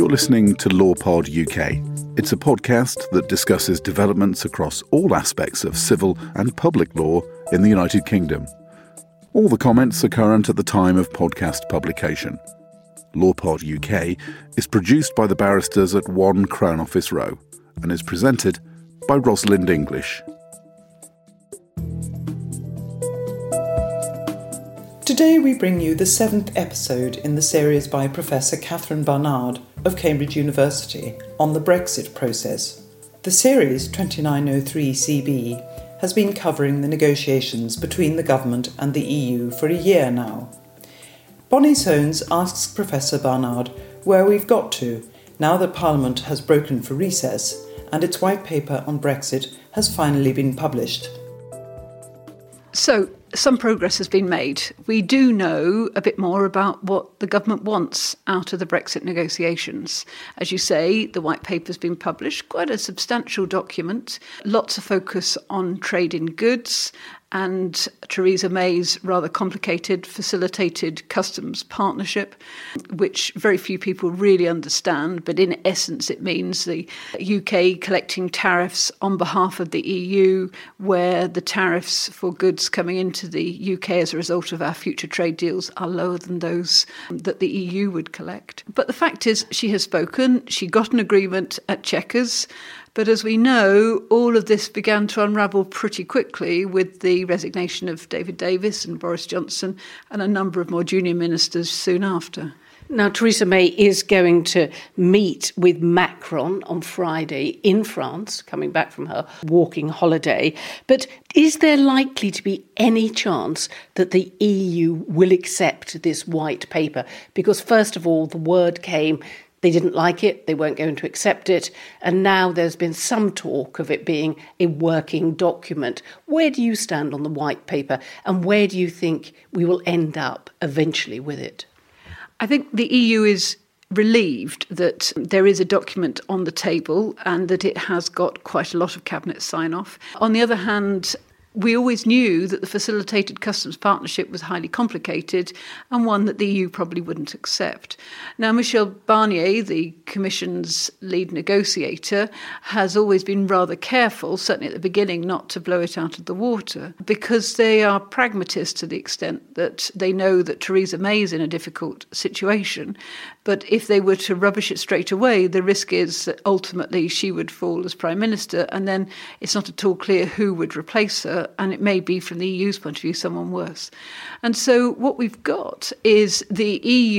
You're listening to LawPod UK. It's a podcast that discusses developments across all aspects of civil and public law in the United Kingdom. All the comments are current at the time of podcast publication. LawPod UK is produced by the barristers at 1 Crown Office Row and is presented by Rosalind English. Today we bring you the 7th episode in the series by Professor Catherine Barnard of Cambridge University on the Brexit process. The series 2903CB has been covering the negotiations between the government and the EU for a year now. Bonnie Soanes asks Professor Barnard where we've got to now that Parliament has broken for recess and its white paper on Brexit has finally been published. So, some progress has been made. We do know a bit more about what the government wants out of the Brexit negotiations. As you say, the white paper's been published, quite a substantial document, lots of focus on trade in goods, and Theresa May's rather complicated facilitated customs partnership, which very few people really understand, but in essence it means the UK collecting tariffs on behalf of the EU, where the tariffs for goods coming into the UK as a result of our future trade deals are lower than those that the EU would collect. But the fact is, she has spoken, she got an agreement at Chequers, but as we know, all of this began to unravel pretty quickly with the resignation of David Davis and Boris Johnson and a number of more junior ministers soon after. Now, Theresa May is going to meet with Macron on Friday in France, coming back from her walking holiday. But is there likely to be any chance that the EU will accept this white paper? Because first of all, the word came, they didn't like it, they weren't going to accept it, and now there's been some talk of it being a working document. Where do you stand on the white paper, and where do you think we will end up eventually with it? I think the EU is relieved that there is a document on the table and that it has got quite a lot of cabinet sign-off. On the other hand, we always knew that the facilitated customs partnership was highly complicated and one that the EU probably wouldn't accept. Now, Michel Barnier, the Commission's lead negotiator, has always been rather careful, certainly at the beginning, not to blow it out of the water, because they are pragmatists to the extent that they know that Theresa May is in a difficult situation. But if they were to rubbish it straight away, the risk is that ultimately she would fall as Prime Minister, and then it's not at all clear who would replace her, and it may be, from the EU's point of view, someone worse. And so what we've got is the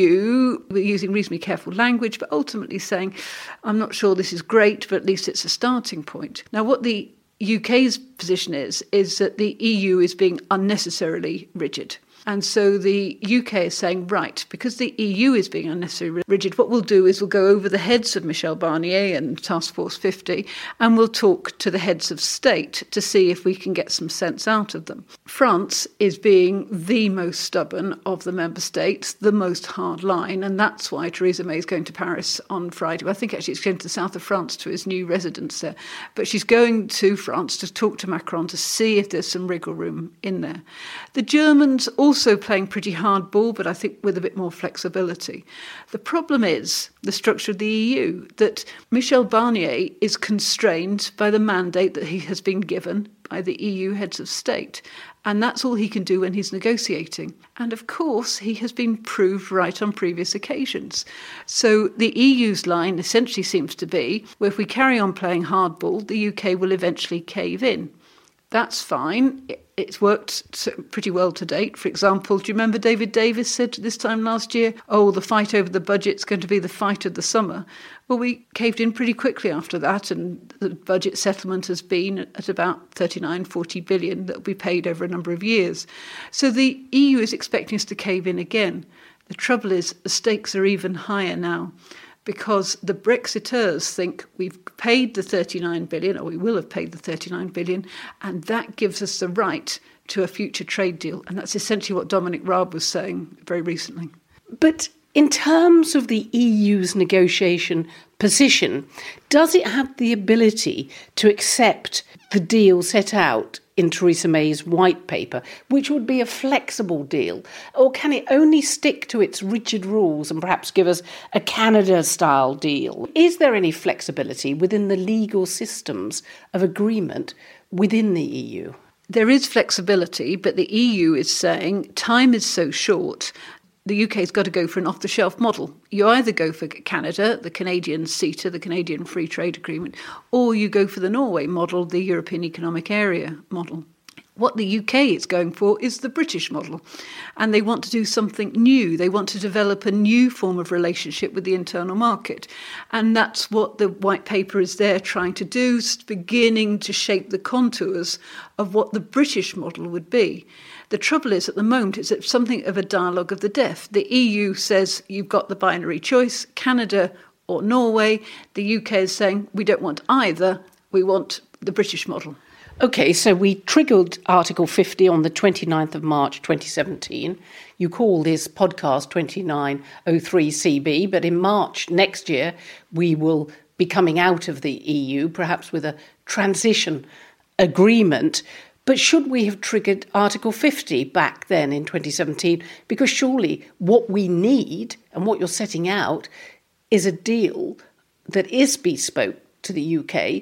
EU using reasonably careful language, but ultimately saying, I'm not sure this is great, but at least it's a starting point. Now, what the UK's position is that the EU is being unnecessarily rigid. And so the UK is saying, right, because the EU is being unnecessarily rigid, what we'll do is we'll go over the heads of Michel Barnier and Task Force 50 and we'll talk to the heads of state to see if we can get some sense out of them. France is being the most stubborn of the member states, the most hard line, and that's why Theresa May is going to Paris on Friday. Well, I think actually she's going to the south of France to his new residence there. But she's going to France to talk to Macron to see if there's some wriggle room in there. The Germans also playing pretty hardball, but I think with a bit more flexibility. The problem is the structure of the EU, that Michel Barnier is constrained by the mandate that he has been given by the EU heads of state. And that's all he can do when he's negotiating. And of course, he has been proved right on previous occasions. So the EU's line essentially seems to be, well, if we carry on playing hardball, the UK will eventually cave in. That's fine. It's worked pretty well to date. For example, do you remember David Davis said this time last year, the fight over the budget's going to be the fight of the summer? Well, we caved in pretty quickly after that, and the budget settlement has been at about 39-40 billion that will be paid over a number of years. So the EU is expecting us to cave in again. The trouble is the stakes are even higher now, because the Brexiteers think we've paid the 39 billion, or we will have paid the 39 billion, and that gives us the right to a future trade deal. And that's essentially what Dominic Raab was saying very recently. But in terms of the EU's negotiation position, does it have the ability to accept the deal set out in Theresa May's white paper, which would be a flexible deal? Or can it only stick to its rigid rules and perhaps give us a Canada-style deal? Is there any flexibility within the legal systems of agreement within the EU? There is flexibility, but the EU is saying time is so short, the UK's got to go for an off-the-shelf model. You either go for Canada, the Canadian CETA, the Canadian Free Trade Agreement, or you go for the Norway model, the European Economic Area model. What the UK is going for is the British model, and they want to do something new. They want to develop a new form of relationship with the internal market, and that's what the white paper is there trying to do, beginning to shape the contours of what the British model would be. The trouble is, at the moment, it's something of a dialogue of the deaf. The EU says you've got the binary choice, Canada or Norway. The UK is saying we don't want either, we want the British model. OK, so we triggered Article 50 on the 29th of March 2017. You call this podcast 2903CB, but in March next year, we will be coming out of the EU, perhaps with a transition agreement. But should we have triggered Article 50 back then in 2017? Because surely what we need and what you're setting out is a deal that is bespoke to the UK,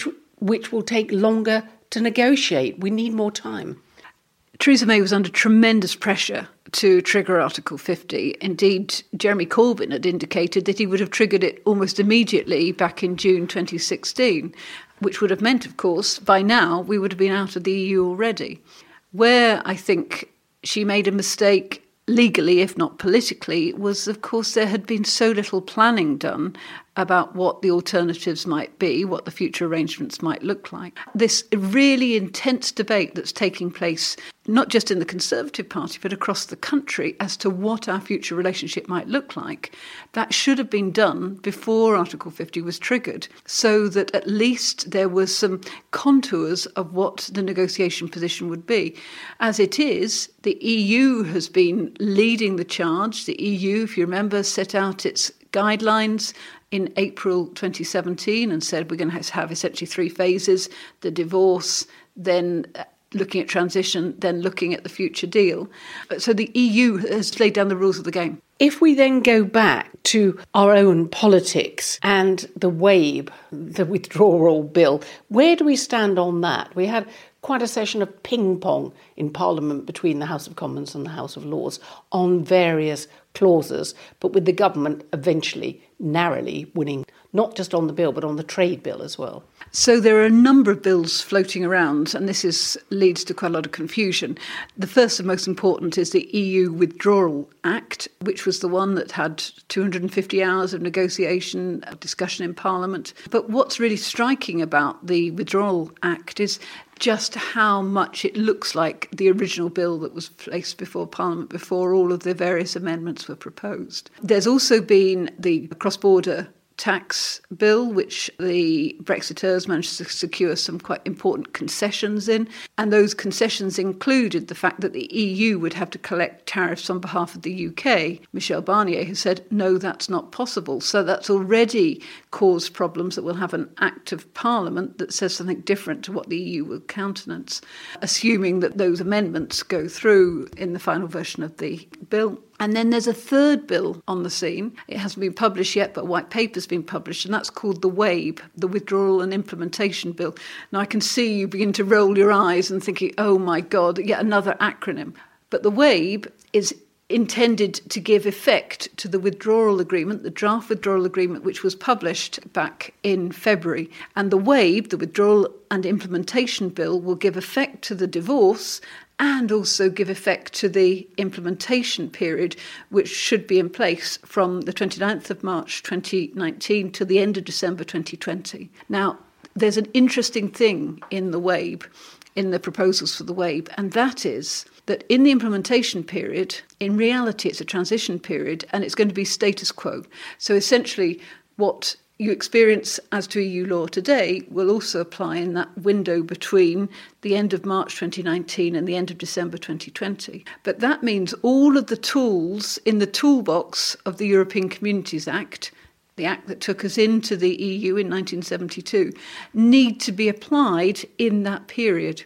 which will take longer to negotiate. We need more time. Theresa May was under tremendous pressure to trigger Article 50. Indeed, Jeremy Corbyn had indicated that he would have triggered it almost immediately back in June 2016, which would have meant, of course, by now we would have been out of the EU already. Where I think she made a mistake legally, if not politically, was, of course, there had been so little planning done about what the alternatives might be, what the future arrangements might look like. This really intense debate that's taking place, not just in the Conservative Party, but across the country as to what our future relationship might look like, that should have been done before Article 50 was triggered, so that at least there was some contours of what the negotiation position would be. As it is, the EU has been leading the charge. The EU, if you remember, set out its guidelines in April 2017 and said we're going to have essentially three phases: the divorce, then looking at transition, then looking at the future deal. So the EU has laid down the rules of the game. If we then go back to our own politics and the WABE, the withdrawal bill, where do we stand on that? We had quite a session of ping-pong in Parliament between the House of Commons and the House of Lords on various clauses, but with the government eventually narrowly winning, not just on the bill, but on the trade bill as well. So there are a number of bills floating around, and this leads to quite a lot of confusion. The first and most important is the EU Withdrawal Act, which was the one that had 250 hours of negotiation, discussion in Parliament. But what's really striking about the Withdrawal Act is just how much it looks like the original bill that was placed before Parliament before all of the various amendments were proposed. There's also been the cross-border tax bill, which the Brexiteers managed to secure some quite important concessions in. And those concessions included the fact that the EU would have to collect tariffs on behalf of the UK. Michel Barnier has said, no, that's not possible. So that's already caused problems that will have an act of Parliament that says something different to what the EU will countenance, assuming that those amendments go through in the final version of the bill. And then there's a third bill on the scene. It hasn't been published yet, but a white paper's been published, and that's called the WABE, the Withdrawal and Implementation Bill. Now, I can see you begin to roll your eyes and thinking, oh my God, yet another acronym. But the WABE is intended to give effect to the withdrawal agreement, the draft withdrawal agreement, which was published back in February. And the WABE, the Withdrawal and Implementation Bill, will give effect to the divorce and also give effect to the implementation period, which should be in place from the 29th of March 2019 to the end of December 2020. Now, there's an interesting thing in the WABE, in the proposals for the WABE, and that is that in the implementation period, in reality, it's a transition period, and it's going to be status quo. So essentially, what you experience as to EU law today will also apply in that window between the end of March 2019 and the end of December 2020. But that means all of the tools in the toolbox of the European Communities Act, the act that took us into the EU in 1972, need to be applied in that period.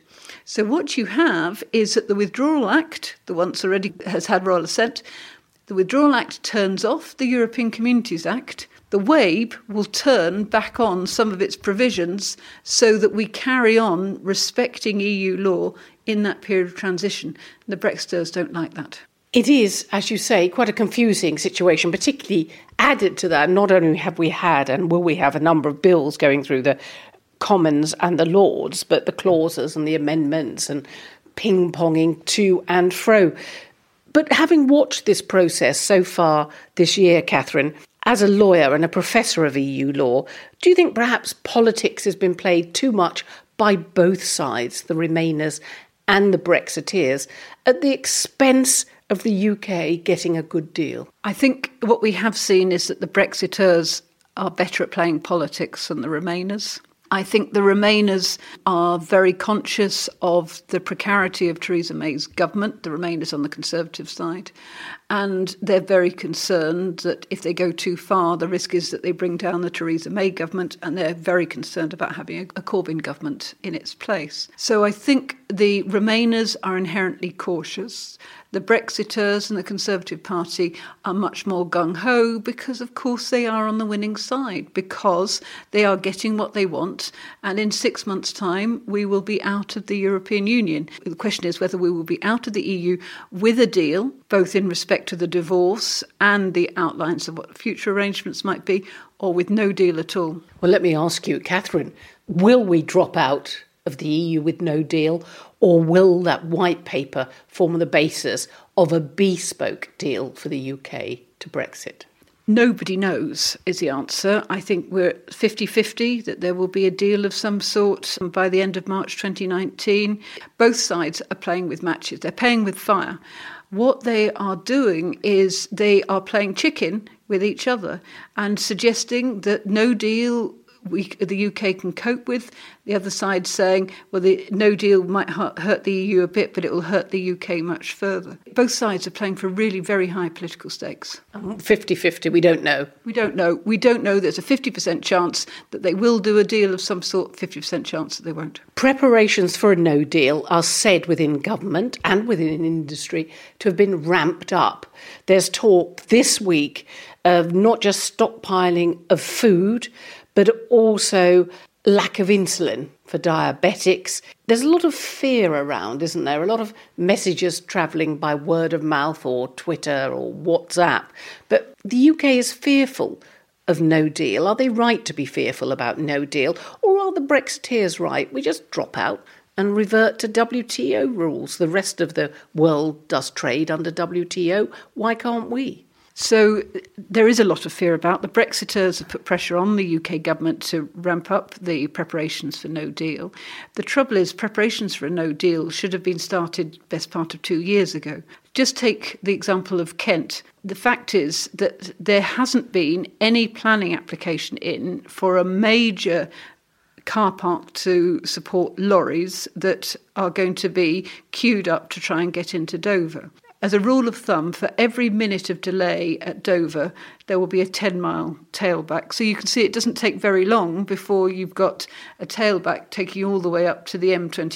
So what you have is that the Withdrawal Act, the once already has had royal assent, the Withdrawal Act turns off the European Communities Act. The WABE will turn back on some of its provisions so that we carry on respecting EU law in that period of transition. The Brexiters don't like that. It is, as you say, quite a confusing situation, particularly added to that. Not only have we had and will we have a number of bills going through the Commons and the Lords, but the clauses and the amendments and ping-ponging to and fro. But having watched this process so far this year, Catherine, as a lawyer and a professor of EU law, do you think perhaps politics has been played too much by both sides, the Remainers and the Brexiteers, at the expense of the UK getting a good deal? I think what we have seen is that the Brexiters are better at playing politics than the Remainers. I think the Remainers are very conscious of the precarity of Theresa May's government, the Remainers on the Conservative side, and they're very concerned that if they go too far, the risk is that they bring down the Theresa May government, and they're very concerned about having a Corbyn government in its place. So I think the Remainers are inherently cautious. The Brexiters and the Conservative Party are much more gung-ho because, of course, they are on the winning side, because they are getting what they want. And in 6 months' time, we will be out of the European Union. The question is whether we will be out of the EU with a deal, both in respect to the divorce and the outlines of what future arrangements might be, or with no deal at all. Well, let me ask you, Catherine, will we drop out of the EU with no deal, or will that white paper form the basis of a bespoke deal for the UK to Brexit? Nobody knows is the answer. I think we're 50-50 that there will be a deal of some sort by the end of March 2019. Both sides are playing with matches. They're playing with fire. What they are doing is they are playing chicken with each other and suggesting that no deal the UK can cope with. The other side saying, well, the no deal might hurt the EU a bit, but it will hurt the UK much further. Both sides are playing for really very high political stakes. 50-50, we don't know. We don't know. We don't know. There's a 50% chance that they will do a deal of some sort, 50% chance that they won't. Preparations for a no deal are said within government and within industry to have been ramped up. There's talk this week of not just stockpiling of food, but also lack of insulin for diabetics. There's a lot of fear around, isn't there? A lot of messages travelling by word of mouth or Twitter or WhatsApp. But the UK is fearful of no deal. Are they right to be fearful about no deal? Or are the Brexiteers right? We just drop out and revert to WTO rules. The rest of the world does trade under WTO. Why can't we? So there is a lot of fear about. The Brexiters have put pressure on the UK government to ramp up the preparations for no deal. The trouble is preparations for a no deal should have been started best part of 2 years ago. Just take the example of Kent. The fact is that there hasn't been any planning application in for a major car park to support lorries that are going to be queued up to try and get into Dover. As a rule of thumb, for every minute of delay at Dover, there will be a 10-mile tailback. So you can see it doesn't take very long before you've got a tailback taking you all the way up to the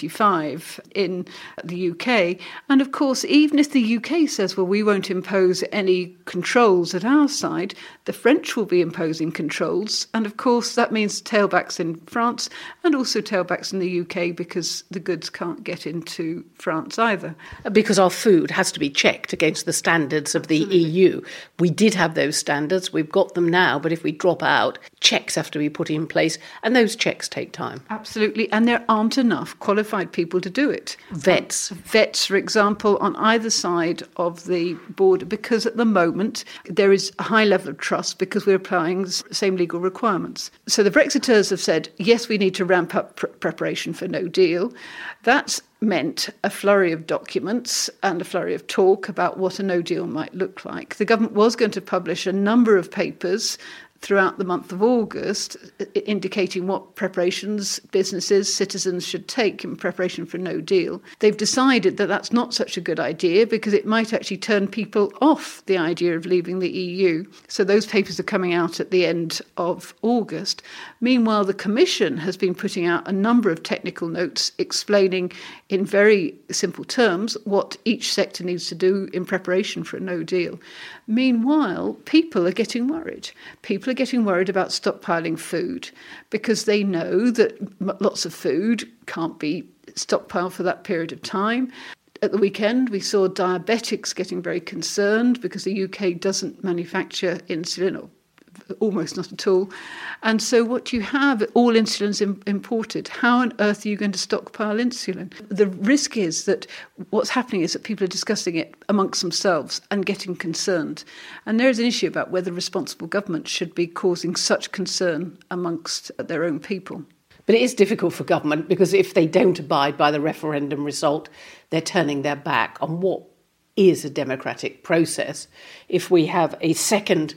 M25 in the UK. And of course, even if the UK says, well, we won't impose any controls at our side, the French will be imposing controls. And of course, that means tailbacks in France and also tailbacks in the UK because the goods can't get into France either. Because our food has to be checked against the standards of the EU. We did have those standards, we've got them now, but if we drop out, checks have to be put in place, and those checks take time. Absolutely, and there aren't enough qualified people to do it. Vets, for example, on either side of the border, because at the moment there is a high level of trust because we're applying the same legal requirements. So the Brexiters have said, yes, we need to ramp up preparation for no deal. That's meant a flurry of documents and a flurry of talk about what a no deal might look like. The government was going to publish a number of papers throughout the month of August, indicating what preparations businesses, citizens should take in preparation for no deal. They've decided that that's not such a good idea because it might actually turn people off the idea of leaving the EU. So those papers are coming out at the end of August. Meanwhile, the Commission has been putting out a number of technical notes explaining in very simple terms what each sector needs to do in preparation for a no deal. Meanwhile, people are getting worried. People are getting worried about stockpiling food because they know that lots of food can't be stockpiled for that period of time. At the weekend, we saw diabetics getting very concerned because the UK doesn't manufacture insulin, or almost not at all. And so what you have, all insulin's imported. How on earth are you going to stockpile insulin? The risk is that what's happening is that people are discussing it amongst themselves and getting concerned. And there is an issue about whether responsible government should be causing such concern amongst their own people. But it is difficult for government because if they don't abide by the referendum result, they're turning their back on what is a democratic process. If we have a second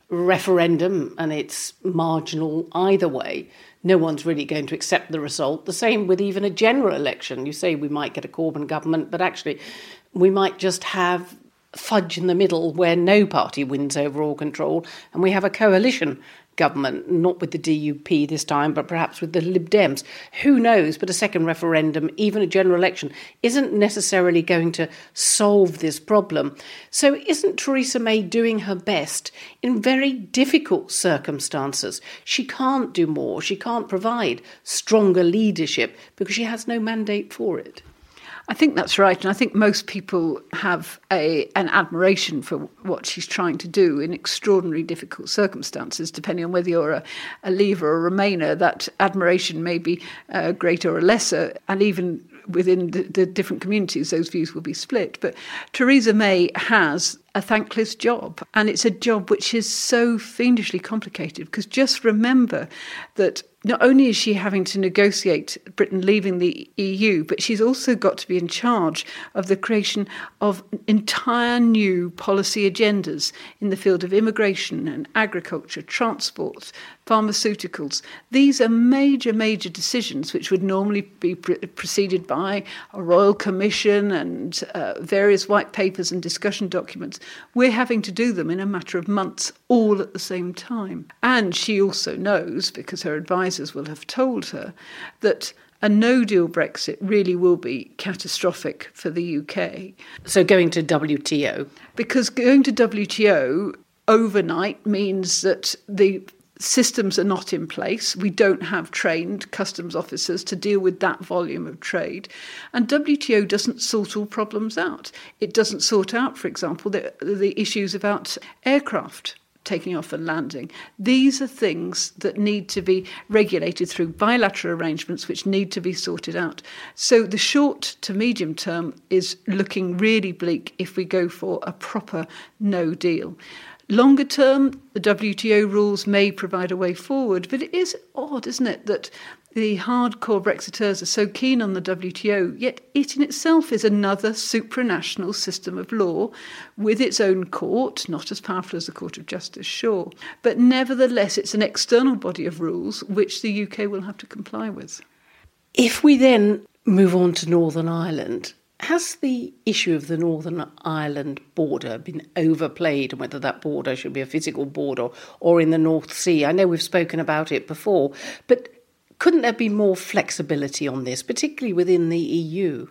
referendum and it's marginal either way, no one's really going to accept the result. The same with even a general election. You say we might get a Corbyn government, but actually we might just have fudge in the middle where no party wins overall control and we have a coalition government, not with the DUP this time, but perhaps with the Lib Dems. Who knows? But a second referendum, even a general election, isn't necessarily going to solve this problem. So isn't Theresa May doing her best in very difficult circumstances? She can't do more. She can't provide stronger leadership because she has no mandate for it. I think that's right, and I think most people have an admiration for what she's trying to do in extraordinarily difficult circumstances, depending on whether you're a Leaver or a Remainer. That admiration may be greater or lesser, and even within the different communities, those views will be split. But Theresa May has a thankless job, and it's a job which is so fiendishly complicated, because just remember that not only is she having to negotiate Britain leaving the EU, but she's also got to be in charge of the creation of entire new policy agendas in the field of immigration and agriculture, transport, pharmaceuticals. These are major, major decisions which would normally be preceded by a royal commission and various white papers and discussion documents. We're having to do them in a matter of months, all at the same time. And she also knows, because her advisors will have told her, that a no-deal Brexit really will be catastrophic for the UK. So going to WTO? Because going to WTO overnight means that the systems are not in place. We don't have trained customs officers to deal with that volume of trade. And WTO doesn't sort all problems out. It doesn't sort out, for example, the issues about aircraft taking off and landing. These are things that need to be regulated through bilateral arrangements which need to be sorted out. So the short to medium term is looking really bleak if we go for a proper no deal. Longer term, the WTO rules may provide a way forward, but it is odd, isn't it, that the hardcore Brexiteers are so keen on the WTO, yet it in itself is another supranational system of law with its own court, not as powerful as the Court of Justice, sure, but nevertheless it's an external body of rules which the UK will have to comply with. If we then move on to Northern Ireland, has the issue of the Northern Ireland border been overplayed, and whether that border should be a physical border or in the North Sea? I know we've spoken about it before, but couldn't there be more flexibility on this, particularly within the EU?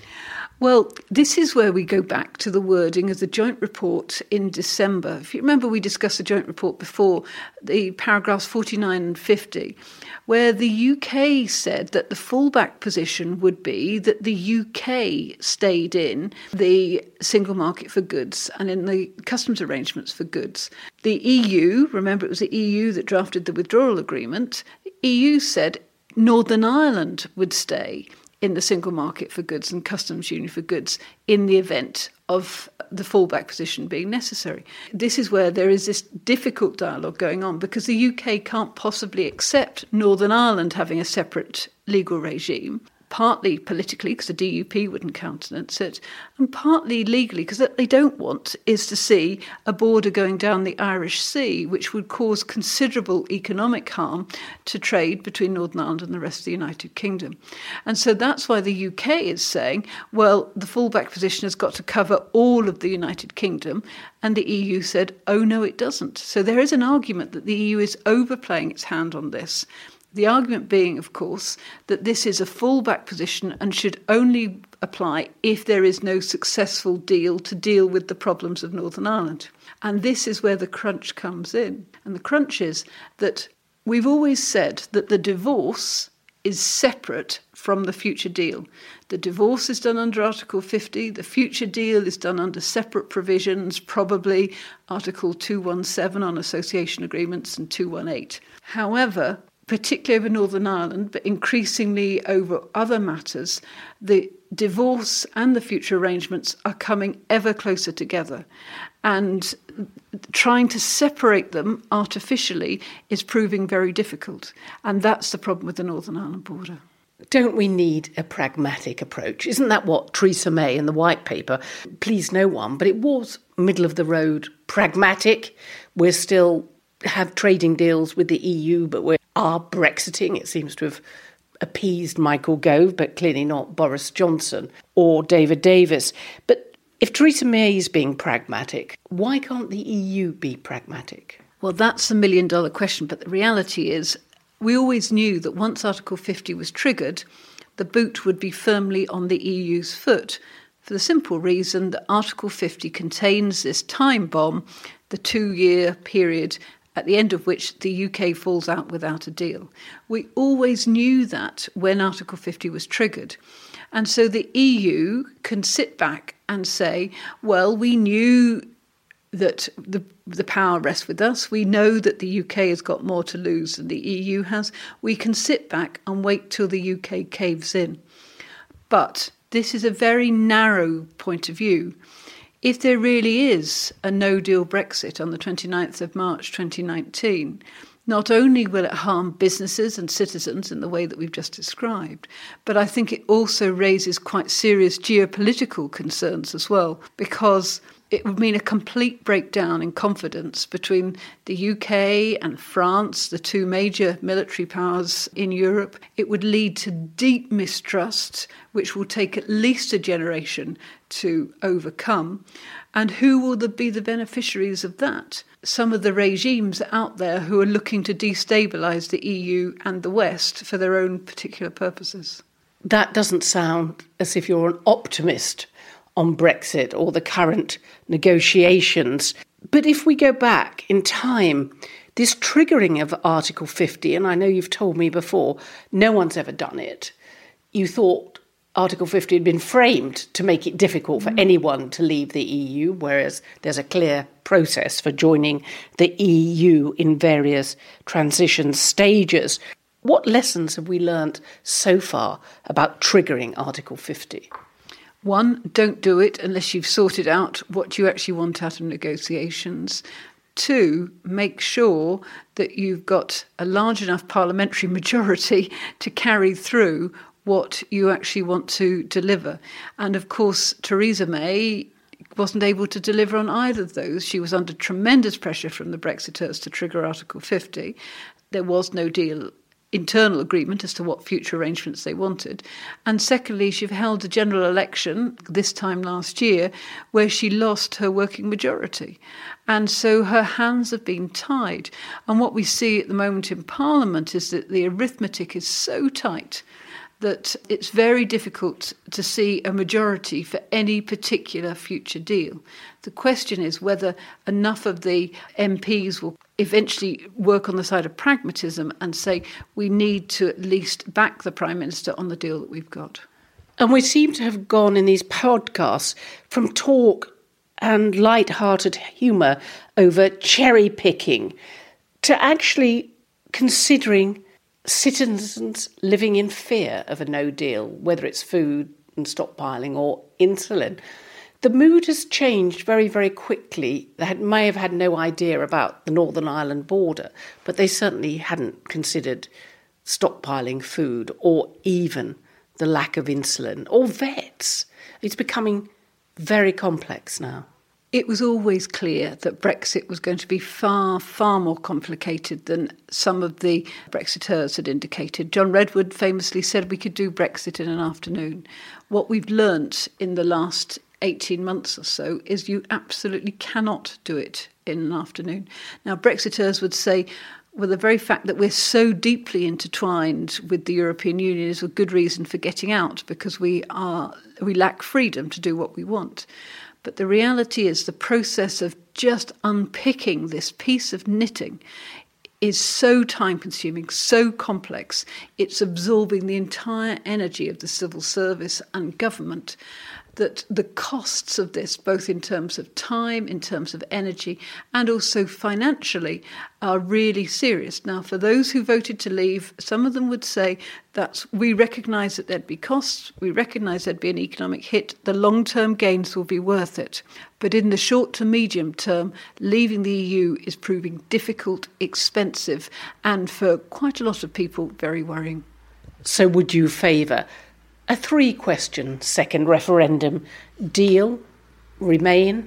Well, this is where we go back to the wording of the joint report in December. If you remember, we discussed the joint report before, the paragraphs 49 and 50, where the UK said that the fallback position would be that the UK stayed in the single market for goods and in the customs arrangements for goods. The EU, remember it was the EU that drafted the withdrawal agreement, the EU said Northern Ireland would stay in the single market for goods and customs union for goods in the event of the fallback position being necessary. This is where there is this difficult dialogue going on, because the UK can't possibly accept Northern Ireland having a separate legal regime, partly politically because the DUP wouldn't countenance it, and partly legally because what they don't want is to see a border going down the Irish Sea, which would cause considerable economic harm to trade between Northern Ireland and the rest of the United Kingdom. And so that's why the UK is saying, well, the fallback position has got to cover all of the United Kingdom, and the EU said, oh no, it doesn't. So there is an argument that the EU is overplaying its hand on this. The argument being, of course, that this is a fallback position and should only apply if there is no successful deal to deal with the problems of Northern Ireland. And this is where the crunch comes in. And the crunch is that we've always said that the divorce is separate from the future deal. The divorce is done under Article 50. The future deal is done under separate provisions, probably Article 217 on association agreements and 218. However, particularly over Northern Ireland, but increasingly over other matters, the divorce and the future arrangements are coming ever closer together. And trying to separate them artificially is proving very difficult. And that's the problem with the Northern Ireland border. Don't we need a pragmatic approach? Isn't that what Theresa May in the White Paper, pleased no one, but it was middle of the road pragmatic. We're still have trading deals with the EU, but we are Brexiting. It seems to have appeased Michael Gove, but clearly not Boris Johnson or David Davis. But if Theresa May is being pragmatic, why can't the EU be pragmatic? Well, that's the million-dollar question, but the reality is we always knew that once Article 50 was triggered, the boot would be firmly on the EU's foot, for the simple reason that Article 50 contains this time bomb, the 2-year period at the end of which the UK falls out without a deal. We always knew that when Article 50 was triggered. And so the EU can sit back and say, well, we knew that the power rests with us. We know that the UK has got more to lose than the EU has. We can sit back and wait till the UK caves in. But this is a very narrow point of view. If there really is a no-deal Brexit on the 29th of March 2019, not only will it harm businesses and citizens in the way that we've just described, but I think it also raises quite serious geopolitical concerns as well, because it would mean a complete breakdown in confidence between the UK and France, the two major military powers in Europe. It would lead to deep mistrust, which will take at least a generation to overcome. And who will be the beneficiaries of that? Some of the regimes out there who are looking to destabilise the EU and the West for their own particular purposes. That doesn't sound as if you're an optimist on Brexit or the current negotiations. But if we go back in time, this triggering of Article 50, and I know you've told me before, no one's ever done it. You thought Article 50 had been framed to make it difficult for anyone to leave the EU, whereas there's a clear process for joining the EU in various transition stages. What lessons have we learnt so far about triggering Article 50? One, don't do it unless you've sorted out what you actually want out of negotiations. Two, make sure that you've got a large enough parliamentary majority to carry through what you actually want to deliver. And of course, Theresa May wasn't able to deliver on either of those. She was under tremendous pressure from the Brexiteers to trigger Article 50. There was no deal, internal agreement as to what future arrangements they wanted. And secondly, she held a general election this time last year where she lost her working majority. And so her hands have been tied. And what we see at the moment in Parliament is that the arithmetic is so tight that it's very difficult to see a majority for any particular future deal. The question is whether enough of the MPs will eventually work on the side of pragmatism and say we need to at least back the Prime Minister on the deal that we've got. And we seem to have gone in these podcasts from talk and light-hearted humour over cherry-picking to actually considering citizens living in fear of a no deal, whether it's food and stockpiling or insulin. The mood has changed very, very quickly. They may have had no idea about the Northern Ireland border, but they certainly hadn't considered stockpiling food or even the lack of insulin, or vets. It's becoming very complex now. It was always clear that Brexit was going to be far, far more complicated than some of the Brexiteers had indicated. John Redwood famously said we could do Brexit in an afternoon. What we've learnt in the last 18 months or so is you absolutely cannot do it in an afternoon. Now, Brexiteers would say, well, the very fact that we're so deeply intertwined with the European Union is a good reason for getting out, because we lack freedom to do what we want. But the reality is the process of just unpicking this piece of knitting is so time-consuming, so complex. It's absorbing the entire energy of the civil service and government, that the costs of this, both in terms of time, in terms of energy, and also financially, are really serious. Now, for those who voted to leave, some of them would say that we recognise that there'd be costs, we recognise there'd be an economic hit, the long-term gains will be worth it. But in the short to medium term, leaving the EU is proving difficult, expensive, and for quite a lot of people, very worrying. So would you favour a 3-question second referendum: deal, remain,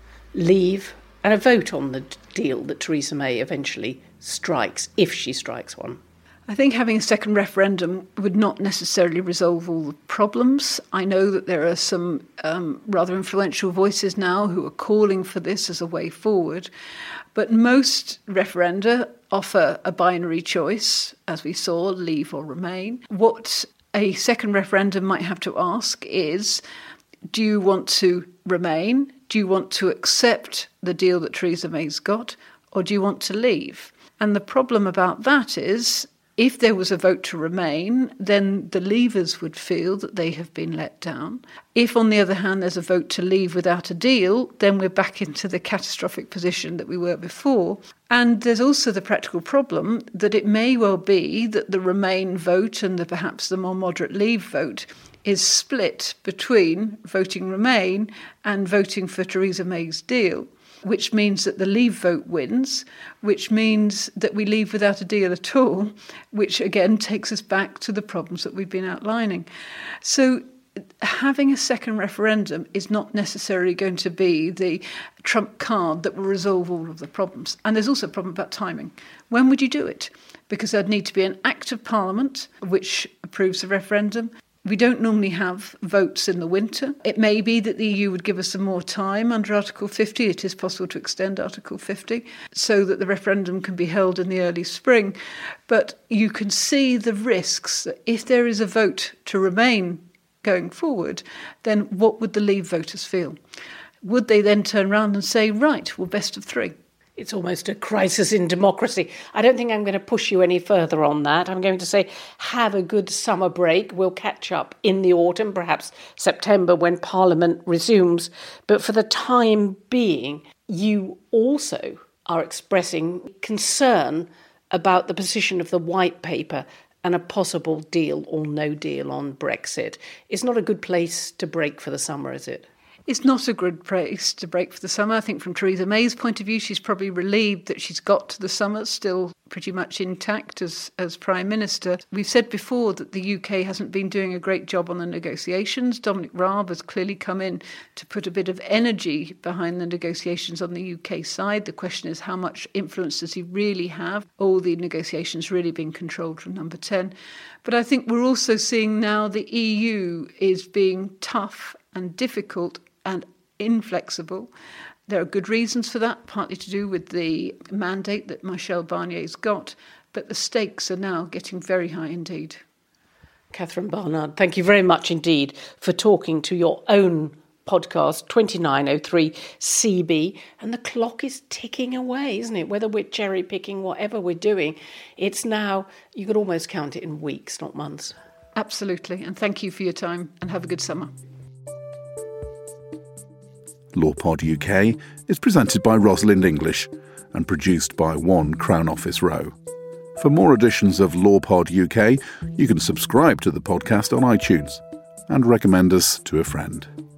leave, and a vote on the deal that Theresa May eventually strikes, if she strikes one? I think having a second referendum would not necessarily resolve all the problems. I know that there are some rather influential voices now who are calling for this as a way forward. But most referenda offer a binary choice, as we saw, leave or remain. What a second referendum might have to ask is, do you want to remain? Do you want to accept the deal that Theresa May's got? Or do you want to leave? And the problem about that is, if there was a vote to remain, then the leavers would feel that they have been let down. If, on the other hand, there's a vote to leave without a deal, then we're back into the catastrophic position that we were before. And there's also the practical problem that it may well be that the remain vote and perhaps the more moderate leave vote is split between voting remain and voting for Theresa May's deal, which means that the leave vote wins, which means that we leave without a deal at all, which again takes us back to the problems that we've been outlining. So having a second referendum is not necessarily going to be the trump card that will resolve all of the problems. And there's also a problem about timing. When would you do it? Because there'd need to be an act of parliament which approves the referendum. We don't normally have votes in the winter. It may be that the EU would give us some more time under Article 50. It is possible to extend Article 50 so that the referendum can be held in the early spring. But you can see the risks that if there is a vote to remain going forward, then what would the Leave voters feel? Would they then turn around and say, right, well, best of three? It's almost a crisis in democracy. I don't think I'm going to push you any further on that. I'm going to say have a good summer break. We'll catch up in the autumn, perhaps September, when Parliament resumes. But for the time being, you also are expressing concern about the position of the White Paper and a possible deal or no deal on Brexit. It's not a good place to break for the summer, is it? It's not a good place to break for the summer. I think from Theresa May's point of view, she's probably relieved that she's got to the summer still pretty much intact as Prime Minister. We've said before that the UK hasn't been doing a great job on the negotiations. Dominic Raab has clearly come in to put a bit of energy behind the negotiations on the UK side. The question is, how much influence does he really have? All the negotiations really being controlled from Number 10. But I think we're also seeing now the EU is being tough and difficult and inflexible. There are good reasons for that, partly to do with the mandate that Michel Barnier's got, but the stakes are now getting very high indeed. Catherine Barnard, thank you very much indeed for talking to your own podcast, 2903 CB, and the clock is ticking away, isn't it? Whether we're cherry picking, whatever we're doing, it's now, you could almost count it in weeks, not months. Absolutely, and thank you for your time and have a good summer. LawPod UK is presented by Rosalind English and produced by One Crown Office Row. For more editions of LawPod UK, you can subscribe to the podcast on iTunes and recommend us to a friend.